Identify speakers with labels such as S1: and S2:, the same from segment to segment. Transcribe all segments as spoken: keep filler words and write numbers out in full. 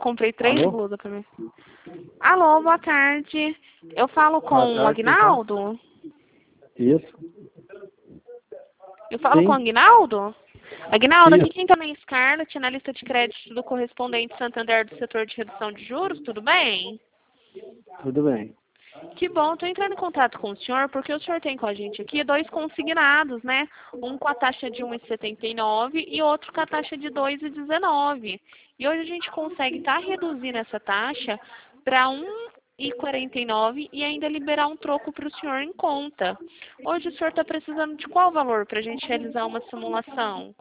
S1: comprei três
S2: Alô?
S1: blusas pra mim. Alô, boa tarde. Eu falo com
S2: Boa
S1: o
S2: tarde, quem
S1: Aguinaldo?
S2: Isso.
S1: Eu falo
S2: Sim.
S1: com o Aguinaldo? Aguinaldo, aqui
S2: Isso.
S1: quem também é Scarlett, na lista de crédito do correspondente Santander do setor de redução de juros, tudo bem?
S2: Tudo bem.
S1: Que bom, estou entrando em contato com o senhor, porque o senhor tem com a gente aqui dois consignados, né? Um com a taxa de um vírgula setenta e nove e outro com a taxa de dois vírgula dezenove. E hoje a gente consegue estar reduzindo essa taxa para um vírgula quarenta e nove e ainda liberar um troco para o senhor em conta. Hoje o senhor está precisando de qual valor para a gente realizar uma simulação?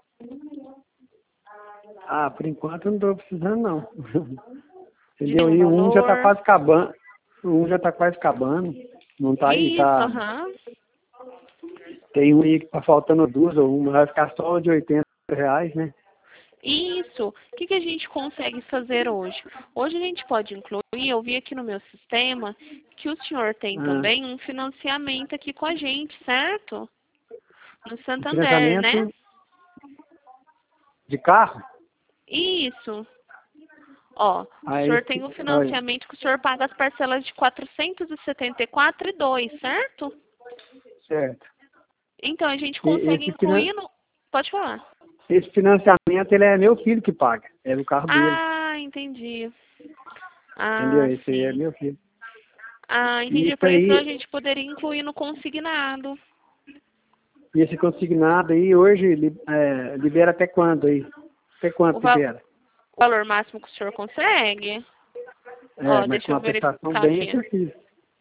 S2: Ah, por enquanto eu não estou precisando, não.
S1: De
S2: Entendeu?
S1: nenhum
S2: E um já está
S1: valor?
S2: quase acabando. Um já está quase acabando. Não está aí,
S1: Isso,
S2: tá.
S1: aham.
S2: Tem um aí que está faltando duas ou uma. Vai ficar só de oitenta reais, né?
S1: Isso. O que, que a gente consegue fazer hoje? Hoje a gente pode incluir, eu vi aqui no meu sistema, que o senhor tem
S2: Ah,
S1: também um financiamento aqui com a gente, certo? No
S2: um
S1: Santander, né?
S2: financiamento de carro?
S1: Isso. Ó, o
S2: Aí,
S1: senhor tem um
S2: olha,
S1: financiamento que o senhor paga as parcelas de quatrocentos e setenta e quatro e dois, certo?
S2: certo.
S1: Então a gente
S2: E
S1: consegue
S2: esse, finan-
S1: incluir no... Pode falar.
S2: esse financiamento, ele é meu filho que paga. É o carro dele.
S1: Ah, entendi.
S2: Entendeu?
S1: Ah,
S2: Esse aí é
S1: sim.
S2: meu filho.
S1: Ah,
S2: E
S1: entendi.
S2: isso
S1: Porque senão a
S2: aí,
S1: gente poderia incluir no consignado.
S2: e esse consignado aí, hoje, li- é, libera até quando aí? Até
S1: O,
S2: quanto
S1: va-
S2: libera?
S1: o valor máximo que o senhor consegue?
S2: É,
S1: Ó,
S2: mas
S1: deixa
S2: com
S1: eu
S2: uma prestação
S1: verificar
S2: bem
S1: aqui.
S2: acessível.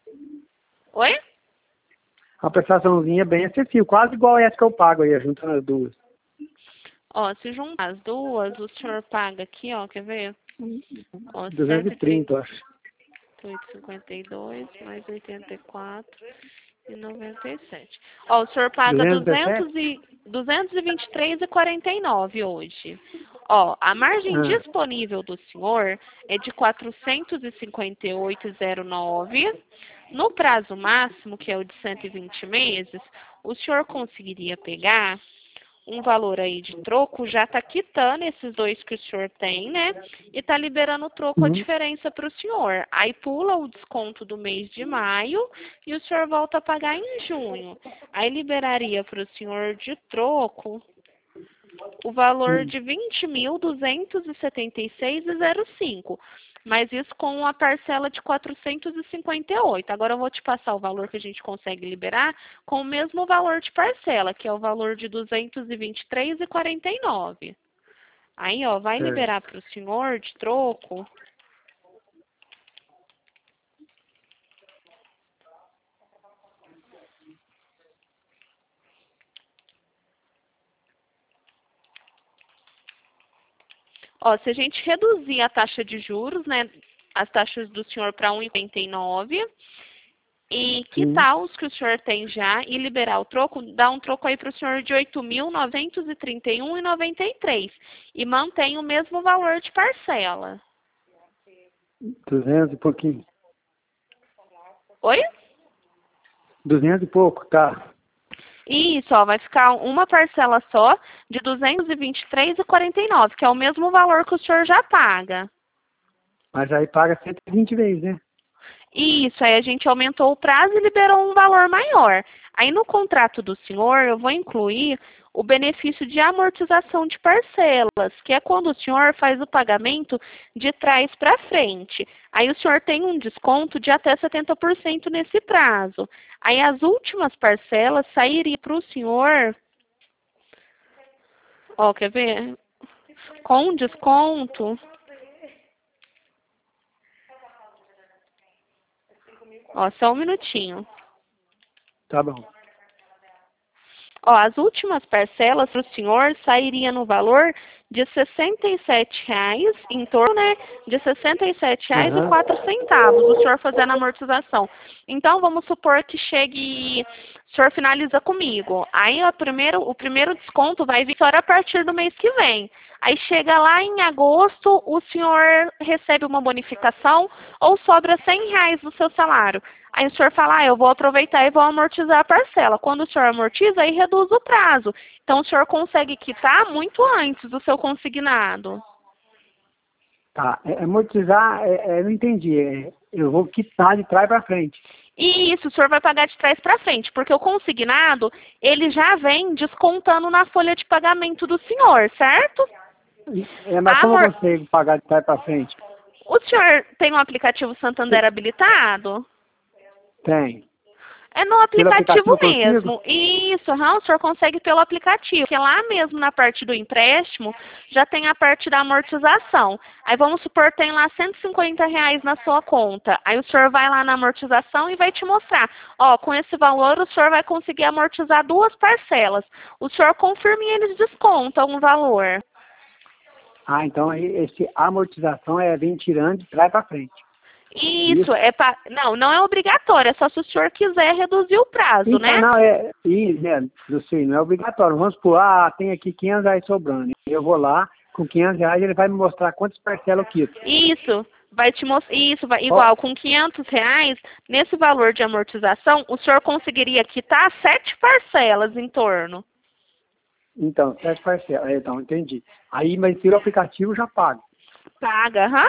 S1: Oi?
S2: Uma prestaçãozinha bem acessível, quase igual essa que eu pago aí, juntando as duas.
S1: Ó, se juntar as duas, o senhor paga aqui, ó, quer ver? Ó,
S2: duzentos
S1: cento
S2: e
S1: e trinta
S2: trinta eu acho.
S1: e oito vírgula cinquenta e dois mais oitenta e quatro e noventa e sete. Ó, o senhor paga
S2: duzentos e
S1: duzentos
S2: dezessete?
S1: e, duzentos e vinte e três e quarenta e nove hoje. Ó, a margem
S2: Ah,
S1: disponível do senhor é de quatrocentos e cinquenta e oito vírgula zero nove. No prazo máximo, que é o de cento e vinte meses, o senhor conseguiria pegar um valor aí de troco, já está quitando esses dois que o senhor tem, né? E está liberando o troco, a
S2: uhum.
S1: diferença para o senhor. Aí pula o desconto do mês de maio e o senhor volta a pagar em junho. Aí liberaria para o senhor de troco o valor
S2: Hum.
S1: de vinte mil duzentos e setenta e seis vírgula zero cinco. Mas isso com a parcela de quatrocentos e cinquenta e oito. Agora eu vou te passar o valor que a gente consegue liberar com o mesmo valor de parcela, que é o valor de duzentos e vinte e três vírgula quarenta e nove. Aí, ó, vai
S2: Certo.
S1: liberar para o senhor de troco. Ó, se a gente reduzir a taxa de juros, né, as taxas do senhor para um vírgula oitenta e nove e
S2: Sim.
S1: quitar os que o senhor tem já e liberar o troco, dá um troco aí para o senhor de oito mil novecentos e trinta e um vírgula noventa e três e mantém o mesmo valor de parcela.
S2: duzentos e pouquinho.
S1: Oi?
S2: duzentos e pouco, tá.
S1: Isso, ó, vai ficar uma parcela só de duzentos e vinte e três vírgula quarenta e nove, que é o mesmo valor que o senhor já paga.
S2: Mas aí paga cento e vinte vezes, né?
S1: Isso, aí a gente aumentou o prazo e liberou um valor maior. Aí no contrato do senhor, eu vou incluir o benefício de amortização de parcelas, que é quando o senhor faz o pagamento de trás para frente. Aí o senhor tem um desconto de até setenta por cento nesse prazo. Aí as últimas parcelas sairiam para o senhor, ó, quer ver? Com desconto, ó, só um minutinho.
S2: Tá bom.
S1: Ó, as últimas parcelas para o senhor sairia no valor de sessenta e sete reais, em torno, né, de sessenta e sete reais e
S2: Aham.
S1: quatro centavos, o senhor fazendo a amortização. Então, vamos supor que chegue, o senhor finaliza comigo. Aí, o primeiro, o primeiro desconto vai vir só a partir do mês que vem. Aí, chega lá em agosto, o senhor recebe uma bonificação ou sobra cem reais do seu salário. Aí o senhor fala, ah, eu vou aproveitar e vou amortizar a parcela. Quando o senhor amortiza, aí reduz o prazo. Então, o senhor consegue quitar muito antes do seu consignado.
S2: Tá, é, amortizar, é, é, não entendi. É, eu vou quitar de trás para frente.
S1: Isso, o senhor vai pagar de trás para frente, porque o consignado, ele já vem descontando na folha de pagamento do senhor, certo?
S2: É, mas como eu consigo pagar de trás para frente?
S1: O senhor tem um aplicativo Santander habilitado?
S2: Tem.
S1: É no aplicativo,
S2: aplicativo
S1: mesmo. Isso, uhum, o senhor consegue pelo aplicativo. Porque lá mesmo na parte do empréstimo, já tem a parte da amortização. Aí vamos supor, tem lá cento e cinquenta reais na sua conta. Aí o senhor vai lá na amortização e vai te mostrar. Ó, com esse valor o senhor vai conseguir amortizar duas parcelas. O senhor confirma e eles descontam um valor.
S2: Ah, então esse amortização é vir tirando de trás para frente.
S1: Isso,
S2: Isso,
S1: é pra... não, não é obrigatório, é só se o senhor quiser reduzir o prazo,
S2: então,
S1: né?
S2: Não, é, e, né, eu sei, não é obrigatório. Vamos supor, ah, tem aqui quinhentos reais sobrando. Eu vou lá, com quinhentos reais ele vai me mostrar quantas parcelas eu quito.
S1: Isso, vai te mostrar, isso, vai, igual, com quinhentos reais, nesse valor de amortização, o senhor conseguiria quitar sete parcelas em torno.
S2: Então, sete parcelas, então, entendi. Aí, mas tira o aplicativo, já pago.
S1: Paga, aham.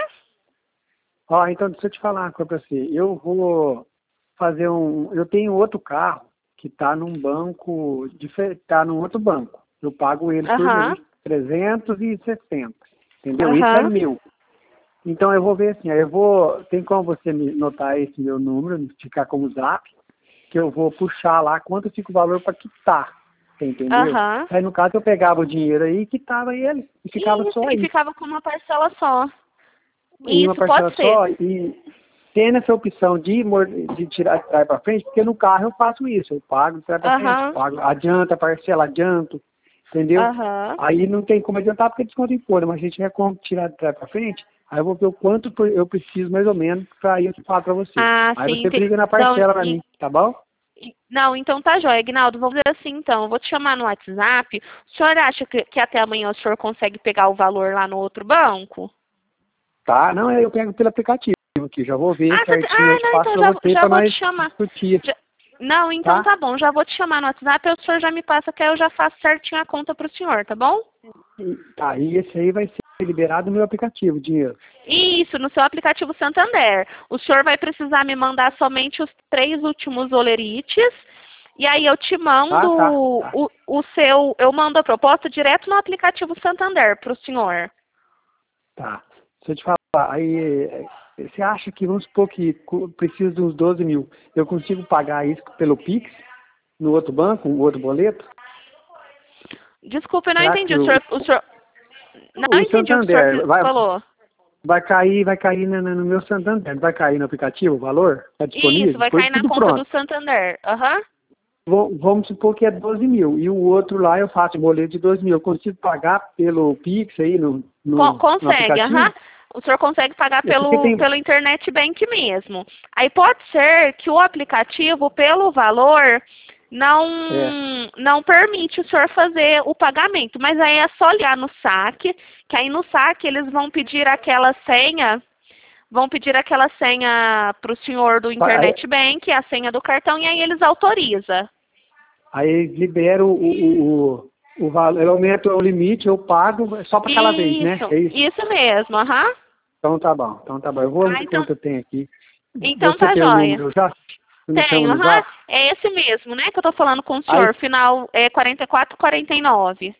S2: Ó, então, deixa eu te falar uma coisa pra você. Eu vou fazer um... Eu tenho outro carro que tá num banco... Tá num outro banco. Eu pago ele por
S1: Aham.
S2: mês trezentos e sessenta. Entendeu?
S1: Aham.
S2: Isso é meu. Então, eu vou ver assim, aí eu vou... Tem como você me notar esse meu número, ficar como zap, que eu vou puxar lá quanto fica o valor para quitar. Você entendeu?
S1: Aham.
S2: Aí, no caso, eu pegava o dinheiro aí e quitava ele. E ficava
S1: Isso,
S2: só
S1: e
S2: aí.
S1: ficava com uma parcela só.
S2: Em uma
S1: Isso,
S2: parcela
S1: pode ser.
S2: só, e tendo essa opção de, mor- de tirar de trás para frente, porque no carro eu faço isso, eu pago de trás para frente,
S1: Aham.
S2: pago, adianta, parcela, adianto, entendeu?
S1: Aham.
S2: Aí não tem como adiantar porque desconto em folha, mas a gente vai como tirar de trás para frente, aí eu vou ver o quanto eu preciso mais ou menos para ir eu falo para você.
S1: Ah,
S2: Aí
S1: sim.
S2: você
S1: ente-
S2: briga na
S1: Então,
S2: parcela para
S1: e-
S2: mim, tá bom?
S1: e- não, então tá jóia, Ignaldo. Vamos dizer assim, então. Eu vou te chamar no WhatsApp. O senhor acha que, que até amanhã o senhor consegue pegar o valor lá no outro banco?
S2: Tá, não, eu pego pelo aplicativo aqui, já vou ver
S1: Ah, você...
S2: certinho,
S1: ah
S2: eu
S1: não,
S2: passo
S1: então
S2: para
S1: já,
S2: você
S1: já
S2: para
S1: vou te
S2: nós
S1: chamar.
S2: discutir,
S1: Já- Não, então
S2: tá?
S1: tá bom. Já vou te chamar no WhatsApp, aí o senhor já me passa que aí eu já faço certinho a conta pro senhor, tá bom?
S2: E, tá, e esse aí vai ser liberado no meu aplicativo, o dinheiro.
S1: Isso, no seu aplicativo Santander. O senhor vai precisar me mandar somente os três últimos olerites. E aí eu te mando
S2: Ah, tá, tá.
S1: o, o seu... Eu mando a proposta direto no aplicativo Santander pro senhor.
S2: Tá. Deixa eu te falar, aí eh, você acha que, vamos supor que cu- preciso de uns doze mil, eu consigo pagar isso pelo Pix, no outro banco, um outro boleto?
S1: Desculpa, eu não
S2: Será
S1: entendi.
S2: que
S1: O
S2: o,
S1: senhor... O senhor... Não
S2: o
S1: entendi o que o senhor
S2: Santander vai,
S1: falou.
S2: vai cair, vai cair no, no meu Santander, vai cair no aplicativo o valor? Está disponível?
S1: Isso, vai
S2: Depois
S1: cair na
S2: tudo
S1: conta
S2: pronto.
S1: do Santander. Aham.
S2: Vom- Vamos supor que é doze mil, e o outro lá eu faço boleto de doze mil, eu consigo pagar pelo Pix aí no, no,
S1: Con-
S2: no
S1: Consegue,
S2: aplicativo?
S1: aham. O senhor consegue pagar
S2: É porque
S1: pelo,
S2: tem...
S1: pelo Internet Bank mesmo. Aí pode ser que o aplicativo, pelo valor, não,
S2: É.
S1: não permite o senhor fazer o pagamento. Mas aí é só ligar no saque, que aí no saque eles vão pedir aquela senha, vão pedir aquela senha para o senhor do Internet Bank, a senha do cartão, e aí eles autorizam.
S2: Aí libera o, o, o, o valor, eu aumento o limite, eu pago é só para aquela vez, né?
S1: Isso,
S2: É isso?
S1: isso mesmo, aham.
S2: Então tá bom, então tá bom. Eu vou
S1: Ah,
S2: ver
S1: então,
S2: quanto eu tenho aqui.
S1: então
S2: Você
S1: tá
S2: tem o
S1: jóia.
S2: número já? Você me chama
S1: Tenho,
S2: no
S1: aham.
S2: zap?
S1: É esse mesmo, né, que eu tô falando com o
S2: Aí,
S1: senhor. Final é quarenta e quatro, quarenta e nove.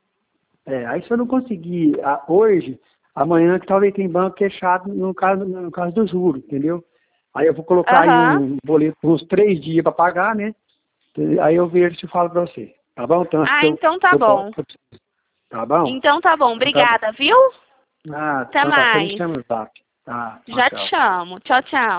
S2: é, aí se eu não conseguir ah, hoje, amanhã que talvez tem banco fechado no caso, no caso do juro, entendeu? Aí eu vou colocar aí
S1: Aham.
S2: um boleto por uns três dias para pagar, né? Aí eu vejo e falo para você. Tá bom? Então,
S1: Ah,
S2: que eu,
S1: então tá
S2: eu
S1: bom.
S2: posso- Tá bom?
S1: Então tá bom.
S2: Então tá bom.
S1: Obrigada, viu?
S2: Ah,
S1: Até
S2: então tá. Você me
S1: mais.
S2: chama no zap. Tá, tchau,
S1: Já te
S2: tchau.
S1: chamo. Tchau, tchau.